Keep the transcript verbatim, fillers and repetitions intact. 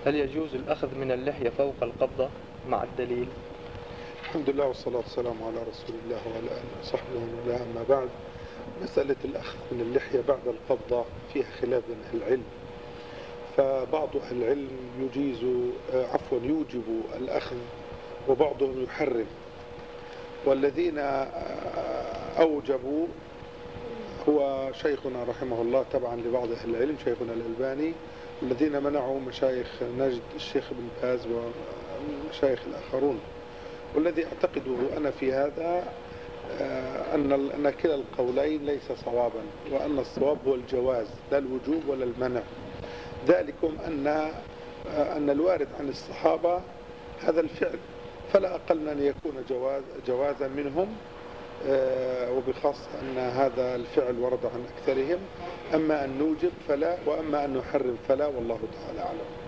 هل يجوز الأخذ من اللحية فوق القبضة مع الدليل؟ الحمد لله والصلاة والسلام على رسول الله وعلى آله وصحبه ومن والاه، أما بعد. مسألة الأخذ من اللحية بعد القبضة فيها خلاف بين أهل العلم، فبعض أهل العلم يجيز عفوا يوجب الأخذ وبعضهم يحرم، والذين أوجبوا هو شيخنا رحمه الله تبعا لبعض أهل العلم، شيخنا الألباني، الذين منعوا مشايخ نجد الشيخ ابن باز ومشايخ الآخرون. والذي أعتقده أنا في هذا أن أن كلا القولين ليس صوابا، وأن الصواب هو الجواز لا الوجوب ولا المنع. ذلكم أن أن الوارد عن الصحابة هذا الفعل، فلا أقل من أن يكون جواز جوازا منهم، وبخاصة أن هذا الفعل ورد عن أكثرهم. أما أن نوجب فلا، وأما أن نحرم فلا، والله تعالى أعلم.